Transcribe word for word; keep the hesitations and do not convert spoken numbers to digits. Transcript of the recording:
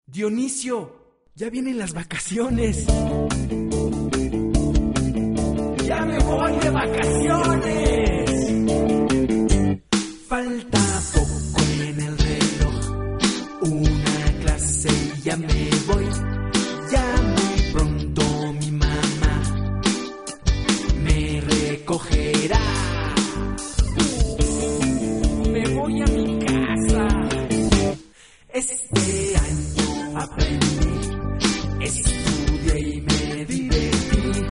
Dionisio, ya vienen las vacaciones. ¡Ya me voy de vacaciones! Falta poco en el reloj, una clase y ya me voy. Ya muy pronto mi mamá me recogerá. Me voy a mi casa. Este